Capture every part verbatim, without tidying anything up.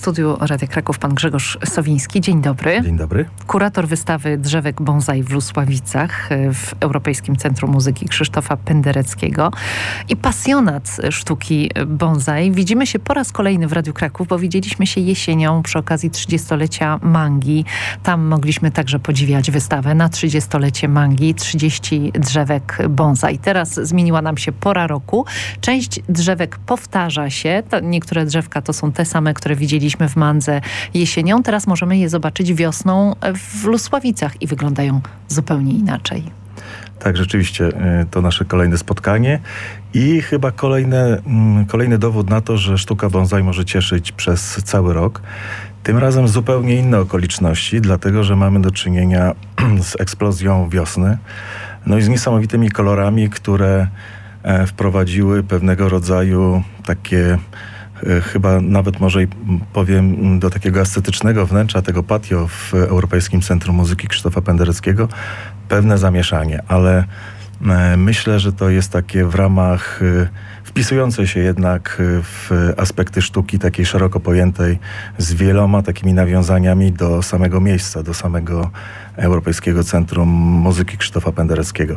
studiu Radia Kraków pan Grzegorz Sowiński. Dzień dobry. Dzień dobry. Kurator wystawy Drzewek Bonsai w Lusławicach w Europejskim Centrum Muzyki Krzysztofa Pendereckiego i pasjonat sztuki bonsai. Widzimy się po raz kolejny w Radiu Kraków, bo widzieliśmy się jesienią przy okazji trzydziestolecia Mangi. Tam mogliśmy także podziwiać wystawę na trzydziestolecie Mangi, trzydzieści drzewek bonsai. Teraz zmieniła nam się pora roku. Część drzewek powtarza się. To niektóre drzewka to są te same, które widzieliśmy w Mandze jesienią. Teraz możemy je zobaczyć wiosną w Lusławicach i wyglądają zupełnie inaczej. Tak, rzeczywiście to nasze kolejne spotkanie i chyba kolejne, kolejny dowód na to, że sztuka bonsai może cieszyć przez cały rok. Tym razem zupełnie inne okoliczności, dlatego że mamy do czynienia z eksplozją wiosny, no i z niesamowitymi kolorami, które wprowadziły pewnego rodzaju takie, chyba nawet może powiem, do takiego estetycznego wnętrza tego patio w Europejskim Centrum Muzyki Krzysztofa Pendereckiego pewne zamieszanie, ale myślę, że to jest takie w ramach wpisujące się jednak w aspekty sztuki takiej szeroko pojętej z wieloma takimi nawiązaniami do samego miejsca, do samego Europejskiego Centrum Muzyki Krzysztofa Pendereckiego.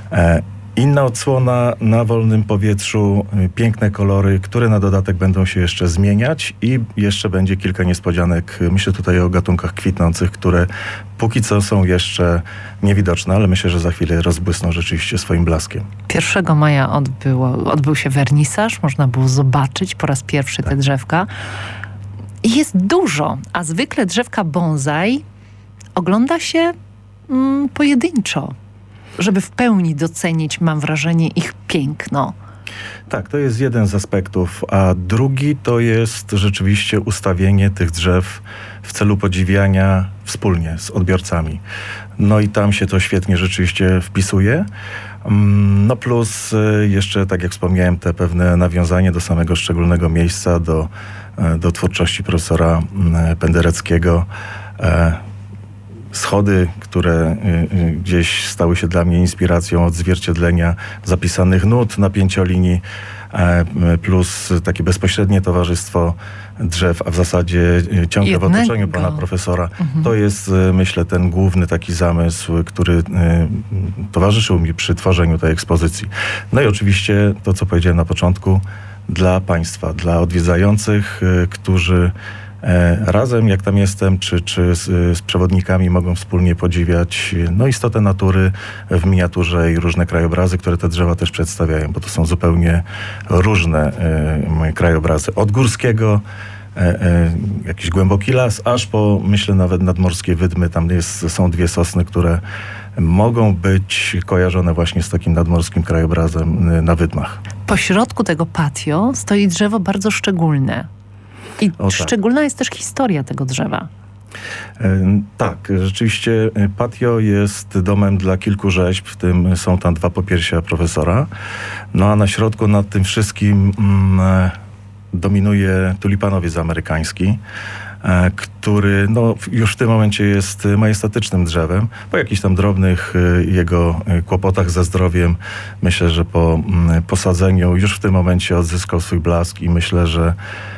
Inna odsłona na wolnym powietrzu, piękne kolory, które na dodatek będą się jeszcze zmieniać i jeszcze będzie kilka niespodzianek. Myślę tutaj o gatunkach kwitnących, które póki co są jeszcze niewidoczne, ale myślę, że za chwilę rozbłysną rzeczywiście swoim blaskiem. pierwszego maja odbyło, odbył się wernisaż, można było zobaczyć po raz pierwszy tak. te drzewka. Jest dużo, a zwykle drzewka bonsai ogląda się mm, pojedynczo, żeby w pełni docenić, mam wrażenie, ich piękno. Tak, to jest jeden z aspektów, a drugi to jest rzeczywiście ustawienie tych drzew w celu podziwiania wspólnie z odbiorcami. No i tam się to świetnie rzeczywiście wpisuje. No plus jeszcze, tak jak wspomniałem, te pewne nawiązanie do samego szczególnego miejsca, do, do twórczości profesora Pendereckiego. Schody, które y, y, gdzieś stały się dla mnie inspiracją odzwierciedlenia zapisanych nut na pięciolinii, e, plus takie bezpośrednie towarzystwo drzew, a w zasadzie y, ciągle Jednego. w otoczeniu pana profesora. Mhm. To jest, y, myślę, ten główny taki zamysł, który y, towarzyszył mi przy tworzeniu tej ekspozycji. No i oczywiście to, co powiedziałem na początku, dla państwa, dla odwiedzających, y, którzy razem, jak tam jestem, czy, czy z, z przewodnikami mogą wspólnie podziwiać no, istotę natury w miniaturze i różne krajobrazy, które te drzewa też przedstawiają, bo to są zupełnie różne e, krajobrazy. Od górskiego, e, e, jakiś głęboki las, aż po, myślę, nawet nadmorskie wydmy. Tam jest, są dwie sosny, które mogą być kojarzone właśnie z takim nadmorskim krajobrazem na wydmach. Po środku tego patio stoi drzewo bardzo szczególne. I o, tak. szczególna jest też historia tego drzewa. E, tak, rzeczywiście patio jest domem dla kilku rzeźb, w tym są tam dwa popiersia profesora. No a na środku nad tym wszystkim mm, dominuje tulipanowiec amerykański, e, który no, już w tym momencie jest majestatycznym drzewem. Po jakichś tam drobnych e, jego kłopotach ze zdrowiem, myślę, że po mm, posadzeniu już w tym momencie odzyskał swój blask i myślę, że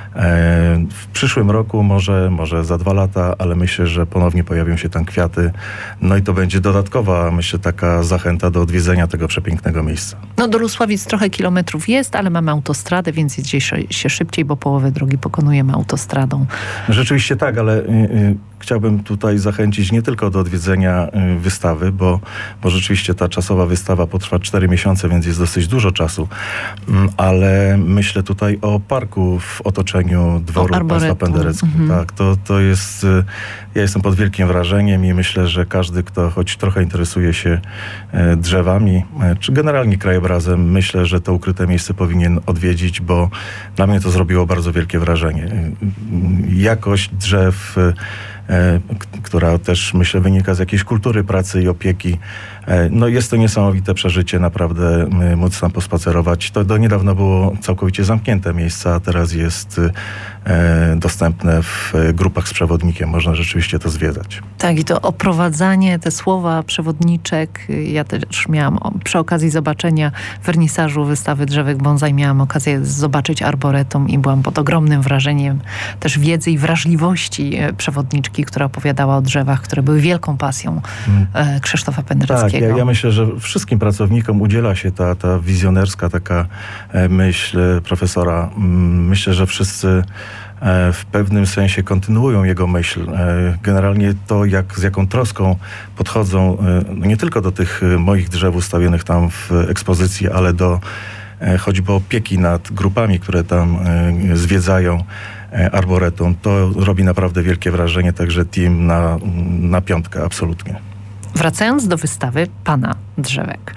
w przyszłym roku, może, może za dwa lata, ale myślę, że ponownie pojawią się tam kwiaty. No i to będzie dodatkowa, myślę, taka zachęta do odwiedzenia tego przepięknego miejsca. No do Lusławic trochę kilometrów jest, ale mamy autostradę, więc jedzie się szybciej, bo połowę drogi pokonujemy autostradą. Rzeczywiście tak, ale y, y, chciałbym tutaj zachęcić nie tylko do odwiedzenia y, wystawy, bo, bo rzeczywiście ta czasowa wystawa potrwa cztery miesiące, więc jest dosyć dużo czasu. Y, ale myślę tutaj o parku w otoczeniu dworu państwa Pendereckiego. Mhm. Tak, to, to jest, ja jestem pod wielkim wrażeniem i myślę, że każdy, kto choć trochę interesuje się drzewami, czy generalnie krajobrazem, myślę, że to ukryte miejsce powinien odwiedzić, bo dla mnie to zrobiło bardzo wielkie wrażenie. Jakość drzew, która też, myślę, wynika z jakiejś kultury pracy i opieki No jest to niesamowite przeżycie, naprawdę móc tam pospacerować. To do niedawna było całkowicie zamknięte miejsce, a teraz jest dostępne w grupach z przewodnikiem. Można rzeczywiście to zwiedzać. Tak, i to oprowadzanie, te słowa przewodniczek. Ja też miałam przy okazji zobaczenia wernisażu wystawy Drzewek Bonsai, miałam okazję zobaczyć arboretum i byłam pod ogromnym wrażeniem też wiedzy i wrażliwości przewodniczki, która opowiadała o drzewach, które były wielką pasją hmm. Krzysztofa Pendereckiego. Tak, ja, ja myślę, że wszystkim pracownikom udziela się ta, ta wizjonerska taka myśl profesora. Myślę, że wszyscy w pewnym sensie kontynuują jego myśl. Generalnie to, jak, z jaką troską podchodzą no nie tylko do tych moich drzew ustawionych tam w ekspozycji, ale do choćby opieki nad grupami, które tam zwiedzają arboretum, to robi naprawdę wielkie wrażenie, także team na, na piątkę, absolutnie. Wracając do wystawy Pana Drzewek.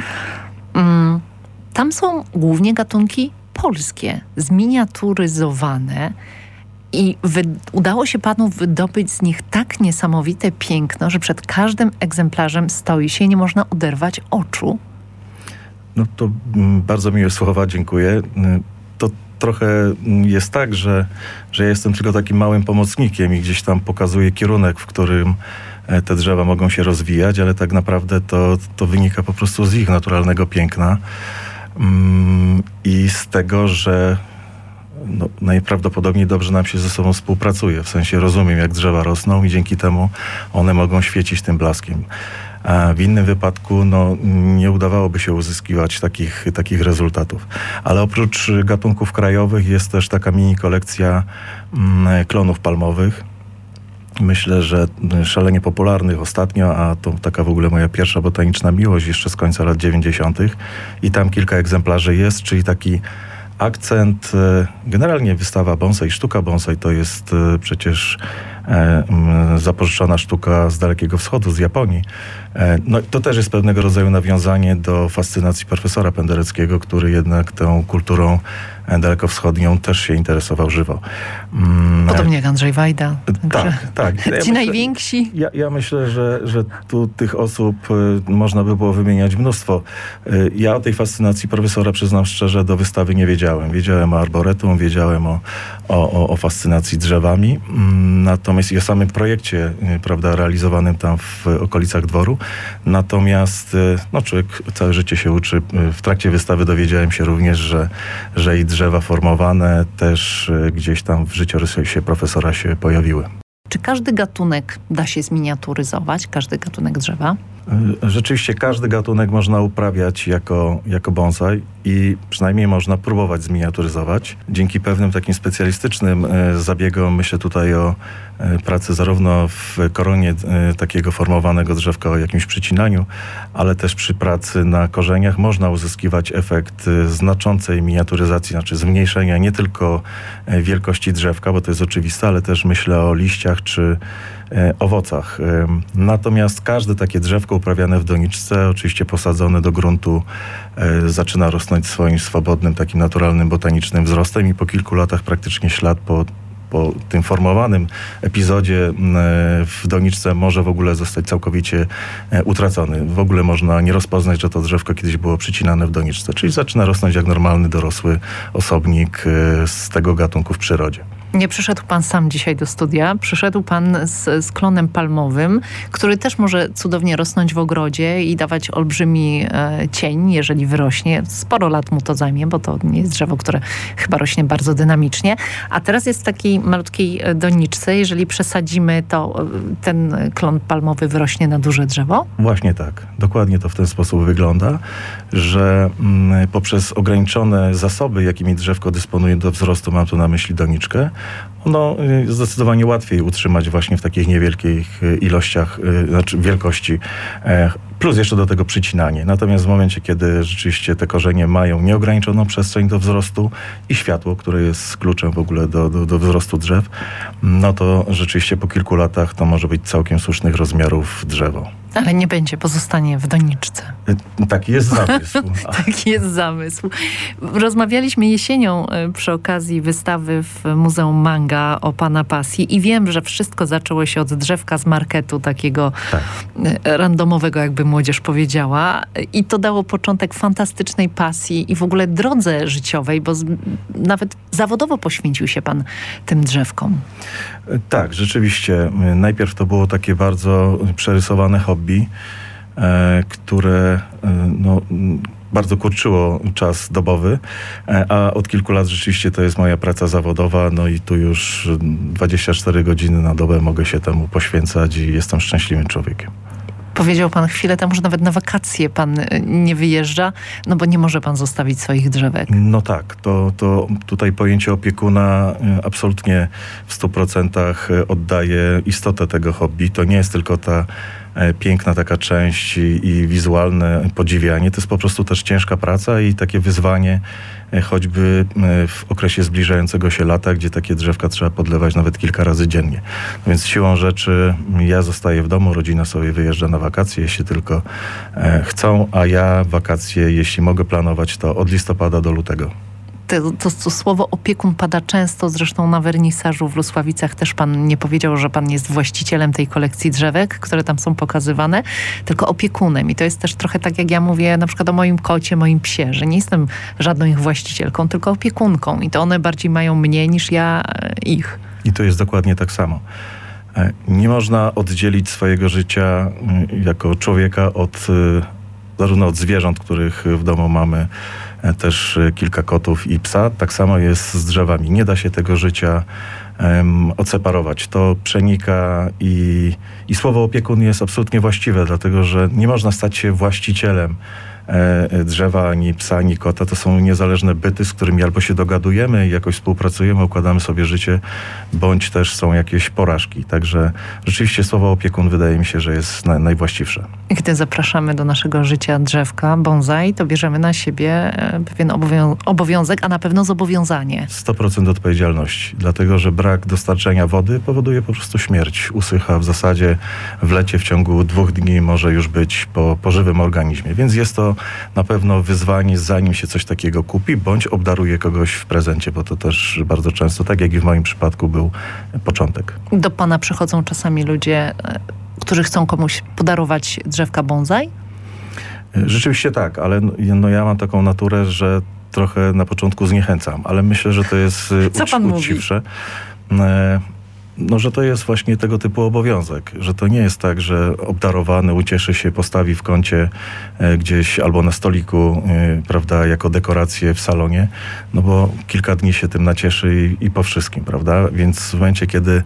Tam są głównie gatunki polskie, zminiaturyzowane. I wy, udało się panu wydobyć z nich tak niesamowite piękno, że przed każdym egzemplarzem stoi się i nie można oderwać oczu. No to m, bardzo miłe słowa, dziękuję. To trochę jest tak, że, że ja jestem tylko takim małym pomocnikiem i gdzieś tam pokazuję kierunek, w którym te drzewa mogą się rozwijać, ale tak naprawdę to, to wynika po prostu z ich naturalnego piękna mm, i z tego, że no, najprawdopodobniej dobrze nam się ze sobą współpracuje. W sensie rozumiem, jak drzewa rosną i dzięki temu one mogą świecić tym blaskiem. A w innym wypadku no, nie udawałoby się uzyskiwać takich, takich rezultatów. Ale oprócz gatunków krajowych jest też taka mini kolekcja mm, klonów palmowych. Myślę, że szalenie popularnych ostatnio, a to taka w ogóle moja pierwsza botaniczna miłość jeszcze z końca lat dziewięćdziesiątych. I tam kilka egzemplarzy jest, czyli taki akcent, generalnie wystawa bonsai, sztuka bonsai to jest przecież zapożyczona sztuka z Dalekiego Wschodu, z Japonii. No to też jest pewnego rodzaju nawiązanie do fascynacji profesora Pendereckiego, który jednak tą kulturą dalekowschodnią też się interesował żywo. Podobnie jak Andrzej Wajda. Tak, tak. Ci ja myślę, najwięksi. Ja, ja myślę, że, że tu tych osób y, można by było wymieniać mnóstwo. Y, ja o tej fascynacji profesora, przyznam szczerze, do wystawy nie wiedziałem. Wiedziałem o arboretum, wiedziałem o, o, o fascynacji drzewami. Mm, natomiast i o samym projekcie, y, prawda, realizowanym tam w okolicach dworu. Natomiast y, no, człowiek całe życie się uczy. Y, w trakcie wystawy dowiedziałem się również, że, że i drzewa formowane też y, gdzieś tam w życiorysie profesora się pojawiły. Czy każdy gatunek da się zminiaturyzować? Każdy gatunek drzewa? Rzeczywiście każdy gatunek można uprawiać jako, jako bonsai i przynajmniej można próbować zminiaturyzować. Dzięki pewnym takim specjalistycznym zabiegom, myślę tutaj o pracy zarówno w koronie takiego formowanego drzewka o jakimś przycinaniu, ale też przy pracy na korzeniach można uzyskiwać efekt znaczącej miniaturyzacji, znaczy zmniejszenia nie tylko wielkości drzewka, bo to jest oczywiste, ale też myślę o liściach czy owocach. Natomiast każde takie drzewko uprawiane w doniczce, oczywiście posadzone do gruntu, zaczyna rosnąć swoim swobodnym, takim naturalnym, botanicznym wzrostem i po kilku latach praktycznie ślad po po tym formowanym epizodzie w doniczce może w ogóle zostać całkowicie utracony. W ogóle można nie rozpoznać, że to drzewko kiedyś było przycinane w doniczce, czyli zaczyna rosnąć jak normalny, dorosły osobnik z tego gatunku w przyrodzie. Nie przyszedł pan sam dzisiaj do studia, przyszedł pan z, z klonem palmowym, który też może cudownie rosnąć w ogrodzie i dawać olbrzymi e, cień, jeżeli wyrośnie. Sporo lat mu to zajmie, bo to nie jest drzewo, które chyba rośnie bardzo dynamicznie. A teraz jest w takiej malutkiej doniczce. Jeżeli przesadzimy, to ten klon palmowy wyrośnie na duże drzewo? Właśnie tak. Dokładnie to w ten sposób wygląda, że mm, poprzez ograniczone zasoby, jakimi drzewko dysponuje do wzrostu, mam tu na myśli doniczkę, ono zdecydowanie łatwiej utrzymać właśnie w takich niewielkich ilościach, znaczy wielkości, plus jeszcze do tego przycinanie. Natomiast w momencie, kiedy rzeczywiście te korzenie mają nieograniczoną przestrzeń do wzrostu i światło, które jest kluczem w ogóle do, do, do wzrostu drzew, no to rzeczywiście po kilku latach to może być całkiem słusznych rozmiarów drzewo. Ale nie będzie, pozostanie w doniczce. Taki jest zamysł. Taki jest zamysł. Rozmawialiśmy jesienią przy okazji wystawy w Muzeum Manga o pana pasji i wiem, że wszystko zaczęło się od drzewka z marketu, takiego tak. randomowego, jakby młodzież powiedziała. I to dało początek fantastycznej pasji i w ogóle drodze życiowej, bo z, nawet zawodowo poświęcił się pan tym drzewkom. Tak, rzeczywiście. Najpierw to było takie bardzo przerysowane hobby, e, które e, no, bardzo kurczyło czas dobowy, e, a od kilku lat rzeczywiście to jest moja praca zawodowa, no i tu już dwadzieścia cztery godziny na dobę mogę się temu poświęcać i jestem szczęśliwym człowiekiem. Powiedział pan chwilę temu, że nawet na wakacje pan nie wyjeżdża, no bo nie może pan zostawić swoich drzewek. No tak, to, to tutaj pojęcie opiekuna absolutnie w stu procentach oddaje istotę tego hobby. To nie jest tylko ta piękna taka część i, i wizualne podziwianie. To jest po prostu też ciężka praca i takie wyzwanie, choćby w okresie zbliżającego się lata, gdzie takie drzewka trzeba podlewać nawet kilka razy dziennie. Więc siłą rzeczy ja zostaję w domu, rodzina sobie wyjeżdża na wakacje, jeśli tylko chcą, a ja wakacje, jeśli mogę planować, to od listopada do lutego. To, to, to słowo opiekun pada często, zresztą na wernisażu w Lusławicach też pan nie powiedział, że pan jest właścicielem tej kolekcji drzewek, które tam są pokazywane, tylko opiekunem. I to jest też trochę tak, jak ja mówię na przykład o moim kocie, moim psie, że nie jestem żadną ich właścicielką, tylko opiekunką. I to one bardziej mają mnie niż ja ich. I to jest dokładnie tak samo. Nie można oddzielić swojego życia jako człowieka od zarówno od zwierząt, których w domu mamy też kilka kotów i psa. Tak samo jest z drzewami. Nie da się tego życia um, odseparować. To przenika i, i słowo opiekun jest absolutnie właściwe, dlatego że nie można stać się właścicielem e, drzewa, ani psa, ani kota. To są niezależne byty, z którymi albo się dogadujemy i jakoś współpracujemy, układamy sobie życie, bądź też są jakieś porażki. Także rzeczywiście słowo opiekun wydaje mi się, że jest na, najwłaściwsze. Gdy zapraszamy do naszego życia drzewka, bonsai, to bierzemy na siebie pewien obowią- obowiązek, a na pewno zobowiązanie. sto procent odpowiedzialności, dlatego że brak dostarczenia wody powoduje po prostu śmierć. Usycha w zasadzie w lecie w ciągu dwóch dni może już być po, po żywym organizmie, więc jest to na pewno wyzwanie, zanim się coś takiego kupi, bądź obdaruje kogoś w prezencie, bo to też bardzo często, tak jak i w moim przypadku, był początek. Do pana przychodzą czasami ludzie, którzy chcą komuś podarować drzewka bonsai? Rzeczywiście tak, ale no ja mam taką naturę, że trochę na początku zniechęcam, ale myślę, że to jest Co pan uczciwsze. No, że to jest właśnie tego typu obowiązek, że to nie jest tak, że obdarowany ucieszy się, postawi w kącie e, gdzieś albo na stoliku, e, prawda, jako dekorację w salonie, no bo kilka dni się tym nacieszy i, i po wszystkim, prawda, więc w momencie, kiedy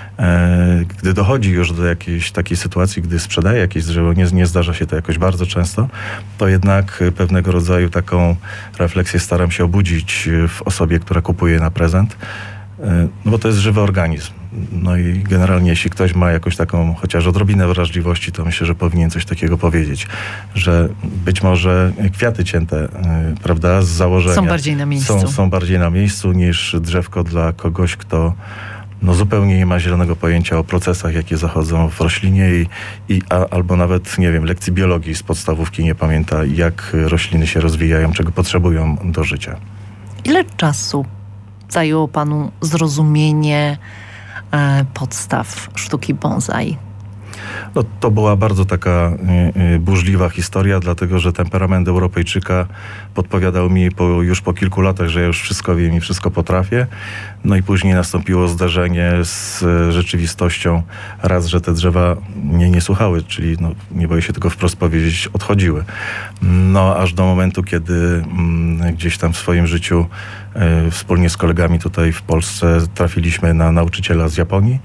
e, gdy dochodzi już do jakiejś takiej sytuacji, gdy sprzedaje jakieś drzewo, nie, nie zdarza się to jakoś bardzo często, to jednak pewnego rodzaju taką refleksję staram się obudzić w osobie, która kupuje na prezent. No bo to jest żywy organizm. No i generalnie jeśli ktoś ma jakąś taką chociaż odrobinę wrażliwości, to myślę, że powinien coś takiego powiedzieć, że być może kwiaty cięte, prawda, z założenia są bardziej na miejscu, są, są bardziej na miejscu niż drzewko dla kogoś, kto no zupełnie nie ma zielonego pojęcia o procesach, jakie zachodzą w roślinie i, i a, albo nawet, nie wiem, lekcji biologii z podstawówki nie pamięta, jak rośliny się rozwijają, czego potrzebują do życia. Ile czasu zajęło panu zrozumienie e, podstaw sztuki bonsai? No, to była bardzo taka y, y, burzliwa historia, dlatego że temperament Europejczyka podpowiadał mi po, już po kilku latach, że ja już wszystko wiem i wszystko potrafię. No i później nastąpiło zderzenie z y, rzeczywistością. Raz, że te drzewa mnie nie słuchały, czyli no, nie boję się tego wprost powiedzieć, odchodziły. No aż do momentu, kiedy y, gdzieś tam w swoim życiu y, wspólnie z kolegami tutaj w Polsce trafiliśmy na nauczyciela z Japonii.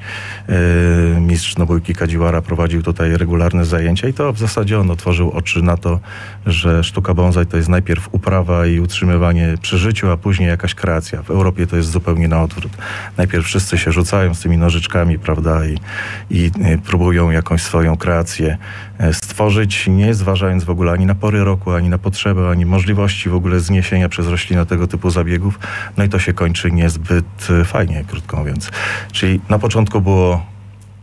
Y, mistrz Nobuyuki Kajiwara prowadził tutaj regularne zajęcia i to w zasadzie on otworzył oczy na to, że sztuka bonsai to jest najpierw uprawa i utrzymywanie przy życiu, a później jakaś kreacja. W Europie to jest zupełnie na odwrót. Najpierw wszyscy się rzucają z tymi nożyczkami, prawda, i, i próbują jakąś swoją kreację stworzyć, nie zważając w ogóle ani na pory roku, ani na potrzeby, ani możliwości w ogóle zniesienia przez roślinę tego typu zabiegów. No i to się kończy niezbyt fajnie, krótko mówiąc. Czyli na początku było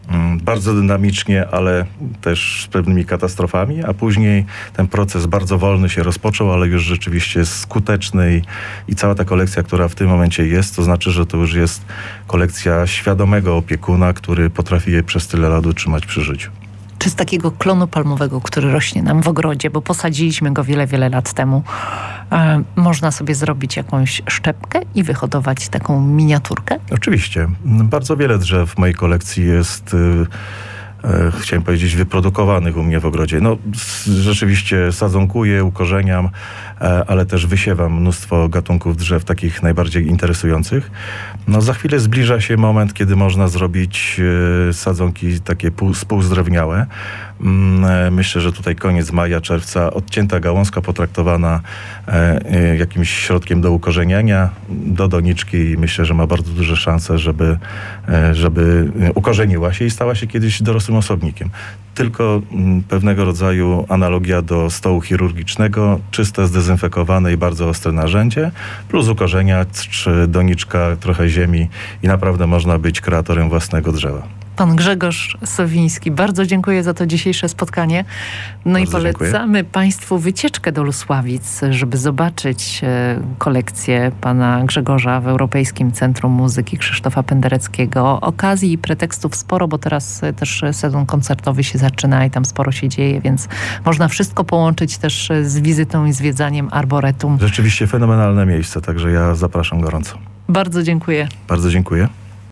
Bardzo dynamicznie, ale też z pewnymi katastrofami, a później ten proces bardzo wolny się rozpoczął, ale już rzeczywiście jest skuteczny i, i cała ta kolekcja, która w tym momencie jest, to znaczy, że to już jest kolekcja świadomego opiekuna, który potrafi je przez tyle lat utrzymać przy życiu. Czy z takiego klonu palmowego, który rośnie nam w ogrodzie, bo posadziliśmy go wiele, wiele lat temu, e, można sobie zrobić jakąś szczepkę i wyhodować taką miniaturkę? Oczywiście. Bardzo wiele drzew w mojej kolekcji jest... Y, chciałem powiedzieć, wyprodukowanych u mnie w ogrodzie. No, rzeczywiście sadzonkuję, ukorzeniam, ale też wysiewam mnóstwo gatunków drzew takich najbardziej interesujących. No, za chwilę zbliża się moment, kiedy można zrobić sadzonki takie pół, spółzdrewniałe. Myślę, że tutaj koniec maja, czerwca odcięta gałązka potraktowana jakimś środkiem do ukorzeniania, do doniczki i myślę, że ma bardzo duże szanse, żeby, żeby ukorzeniła się i stała się kiedyś dorosłym osobnikiem. Tylko pewnego rodzaju analogia do stołu chirurgicznego, czyste, zdezynfekowane i bardzo ostre narzędzie, plus ukorzeniacz, doniczka, trochę ziemi i naprawdę można być kreatorem własnego drzewa. Pan Grzegorz Sowiński, bardzo dziękuję za to dzisiejsze spotkanie. No bardzo i polecamy dziękuję Państwu wycieczkę do Lusławic, żeby zobaczyć kolekcję pana Grzegorza w Europejskim Centrum Muzyki Krzysztofa Pendereckiego. Okazji i pretekstów sporo, bo teraz też sezon koncertowy się zaczyna i tam sporo się dzieje, więc można wszystko połączyć też z wizytą i zwiedzaniem arboretum. Rzeczywiście fenomenalne miejsce, także ja zapraszam gorąco. Bardzo dziękuję. Bardzo dziękuję.